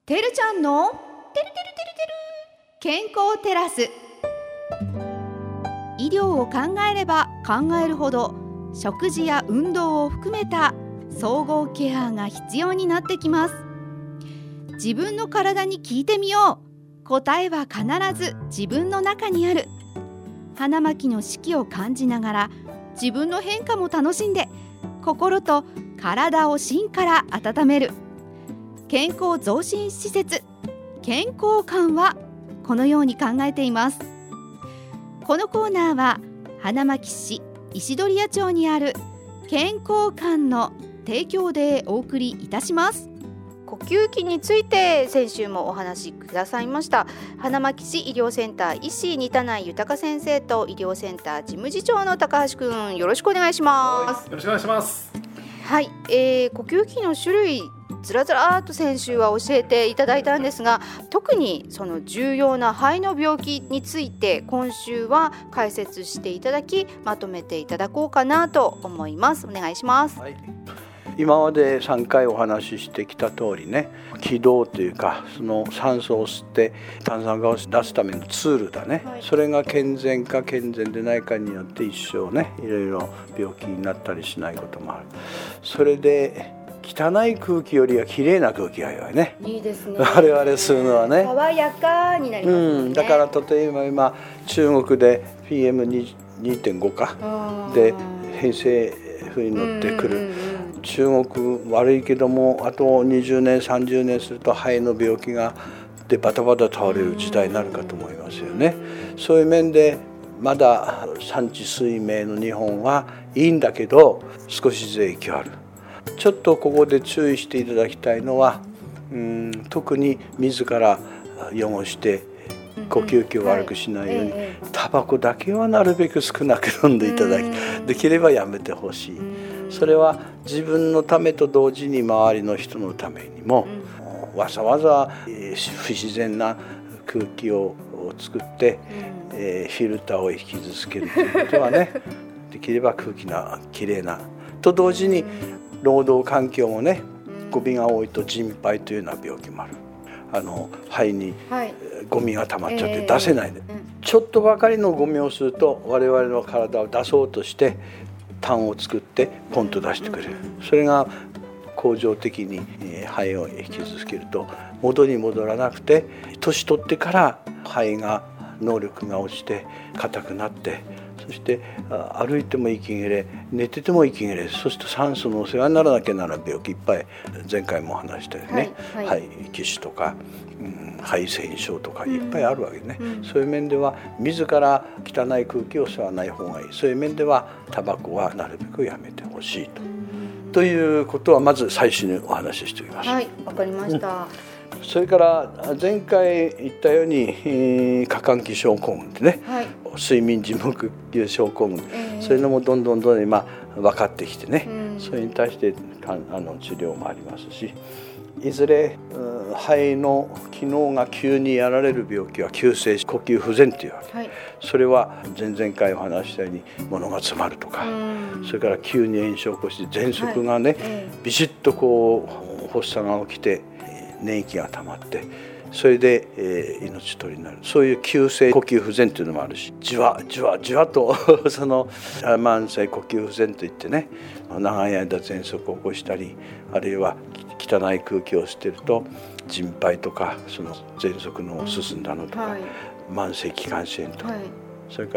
てるちゃんのてるてるてるてる健康テラス。医療を考えれば考えるほど食事や運動を含めた総合ケアが必要になってきます。自分の体に聞いてみよう。答えは必ず自分の中にある。花巻の四季を感じながら自分の変化も楽しんで心と体を芯から温める健康増進施設健康館はこのように考えています。このコーナーは花巻市石鳥谷町にある健康館の提供でお送りいたします。呼吸器について先週もお話しくださいました花巻市医療センター医師仁田内豊先生と医療センター事務次長の高橋くん、よろしくお願いします。 よろしくお願いします。 はい、呼吸器の種類ずらずらっと先週は教えていただいたんですが、特にその重要な肺の病気について今週は解説していただきまとめていただこうかなと思います。お願いします。 はい、今まで3回お話ししてきた通りね、気道というかその酸素を吸って炭酸化を出すためのツールだね、はい、それが健全か健全でないかによって一生ねいろいろ病気になったりしないこともある。それで汚い空気よりは綺麗な空気が良いね。 いいですね。 我々吸うのはね爽やかになりますよね。 だから例えば今中国で PM2.5 かで偏西風に乗ってくる、中国悪いけどもあと20年30年すると肺の病気がでバタバタ倒れる時代になるかと思いますよね。そういう面でまだ産地水明の日本はいいんだけど少しずつ影響ある。ちょっとここで注意していただきたいのは、特に自ら汚して呼吸器を悪くしないように、タバコだけはなるべく少なく飲んでいただき、できればやめてほしい。それは自分のためと同時に周りの人のためにも、わざわざ不自然な空気を作って、フィルターを引き続けるということはねできれば空気がきれいなと同時に労働環境もね、ゴミが多いと腎肺というような病気もある。肺にゴミが溜まっちゃって出せないで、ちょっとばかりのゴミをすると我々の体を出そうとして痰を作ってポンと出してくれる。それが恒常的に肺を引き続けると元に戻らなくて、年取ってから肺が能力が落ちて硬くなって、そして歩いても息切れ、寝てても息切れ、そして酸素のお世話にならなきゃならない病気いっぱい前回も話したよね、肺気腫とか、肺腺症とかいっぱいあるわけね、そういう面では自ら汚い空気を吸わない方がいい。そういう面ではタバコはなるべくやめてほしいということはまず最初にお話ししておきます。 はい、わかりました。 それから前回言ったように過換気症候群ってね、睡眠時無呼吸症候群、そういうのもどんどん今分かってきてね、それに対して治療もありますし、いずれ肺の機能が急にやられる病気は急性呼吸不全というわけ、それは前々回お話したように物が詰まるとか、それから急に炎症を起こして喘息がね、ビシッとこう発作が起きて粘液が溜まって、それで、命取りになる。そういう急性呼吸不全というのもあるし、じわじわじわとその慢性呼吸不全といってね、長い間喘息を起こしたり、あるいは汚い空気を吸っていると腎肺とかその喘息の進んだのとか、慢性気管支炎とか、それから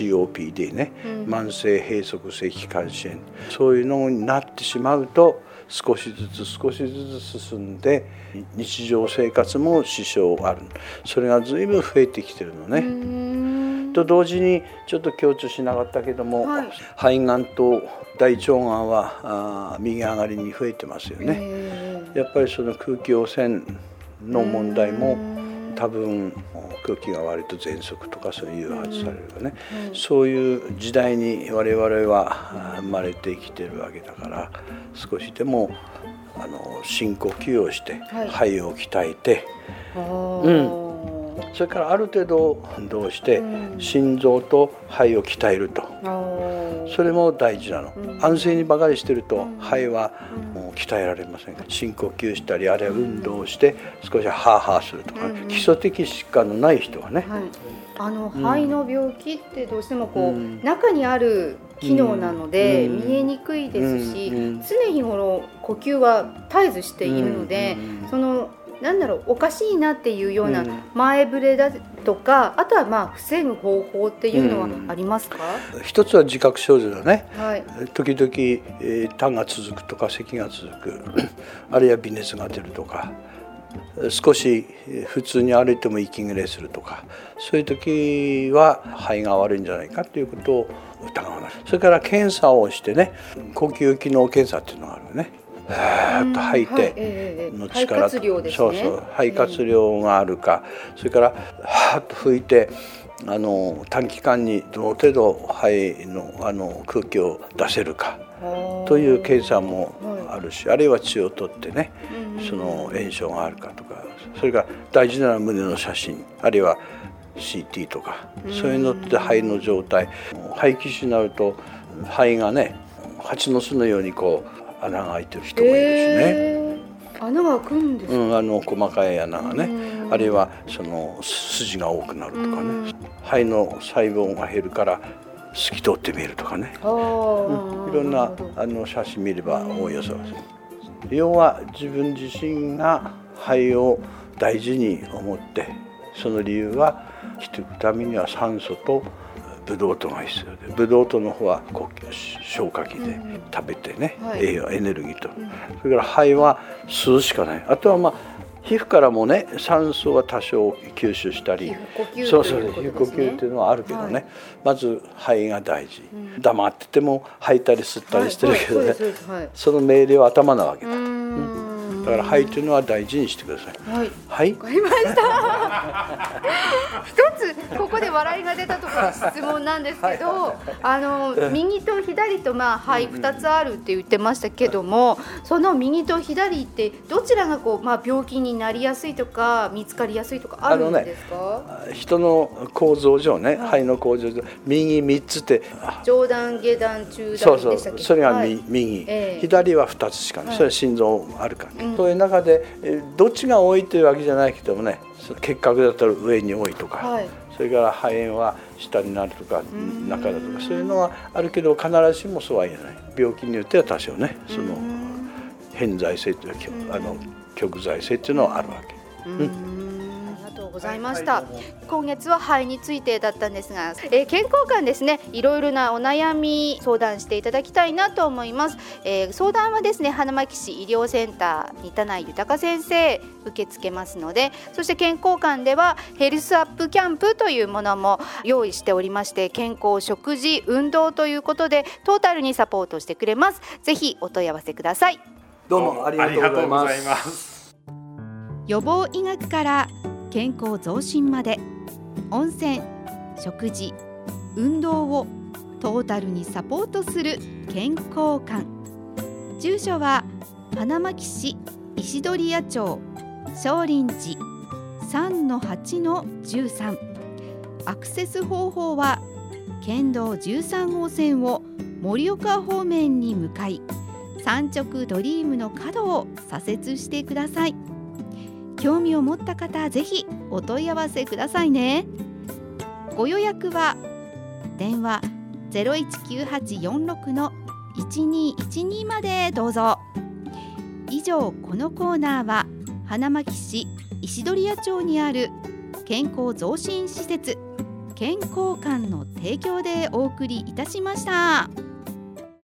COPD ね、慢性閉塞性気管支炎、そういうのになってしまうと少しずつ進んで日常生活も支障ある。それが随分増えてきてるのね。と同時にちょっと強調しなかったけども、肺がんと大腸がんは右上がりに増えてますよね。やっぱりその空気汚染の問題も多分空気が悪いと喘息とかそういう誘発されるよね、そういう時代に我々は生まれてきてるわけだから、少しでも深呼吸をして肺を鍛えて、 それからある程度運動して心臓と肺を鍛えると、それも大事なの。安静にばかりしてると肺はもう鍛えられませんから、深呼吸したりあるいは運動して少しハーハーするとか、基礎的疾患のない人はね、 肺の病気ってどうしても中にある機能なので見えにくいですし、常日頃呼吸は絶えずしているので、おかしいなっていうような前触れだとか、あとは防ぐ方法っていうのはありますか？ 一つは自覚症状だね、時々痰が続くとか咳が続くあるいは微熱が出るとか、少し普通に歩いても息切れするとか、そういう時は肺が悪いんじゃないかということを疑わない。それから検査をしてね、呼吸機能検査っていうのがあるよね。吐いての力、肺活量があるか、それからはっと吹いて短期間にどの程度肺の空気を出せるかという検査もあるし、あるいは血を取ってね、その炎症があるかとか、それから大事なのは胸の写真、あるいは CT とか、そういうのって肺の状態、肺気腫になると肺がね、蜂の巣のように穴が開いてる人もいるしね。 穴が開くんですか？ 細かい穴がね、あるいはその筋が多くなるとかね、肺の細胞が減るから透き通って見えるとかね、いろんな写真見ればおおよそ。要は自分自身が肺を大事に思って、その理由は生きていくためには酸素とブドウ糖が必要で、ブドウ糖の方は消化器で食べてね、栄養エネルギーと、それから肺は吸うしかない。あとは皮膚からもね、酸素は多少吸収したり、皮膚呼吸っていうのはあるけどね、まず肺が大事。黙ってても吐いたり吸ったりしてるけどね、その命令は頭なわけだ。だから肺というのは大事にしてください。はい。わかりました。 一つここで笑いが出たところで質問なんですけど、右と左と肺2つあるって言ってましたけども、その右と左ってどちらが病気になりやすいとか見つかりやすいとかあるんですか？ 人の構造上ね、肺の構造上、右3つって上段下段中段でしたっけ？ それが右、左は2つしかない。それは心臓あるから。そういう中でどっちが多いというわけじゃないけどもね、結核だったら上に多いとか、それから肺炎は下になるとか中だとか、そういうのはあるけど、必ずしもそうは言えない。病気によっては多少ね、その偏在性という極在性っていうのはあるわけ。 ありがとうございました。今月は肺についてだったんですが、健康館ですね、いろいろなお悩み相談していただきたいなと思います。相談はですね、花巻市医療センター仁田内豊先生受け付けますので、そして健康館ではヘルスアップキャンプというものも用意しておりまして、健康食事運動ということでトータルにサポートしてくれます。ぜひお問い合わせください。 どうもありがとうございます。 予防医学から健康増進まで、温泉、食事、運動をトータルにサポートする健康館。住所は花巻市石鳥谷町少林寺 3-8-13。アクセス方法は県道13号線を盛岡方面に向かい、三直ドリームの角を左折してください。興味を持った方、ぜひお問い合わせくださいね。ご予約は電話 019846-1212 までどうぞ。以上、このコーナーは花巻市石鳥谷町にある健康増進施設健康館の提供でお送りいたしました。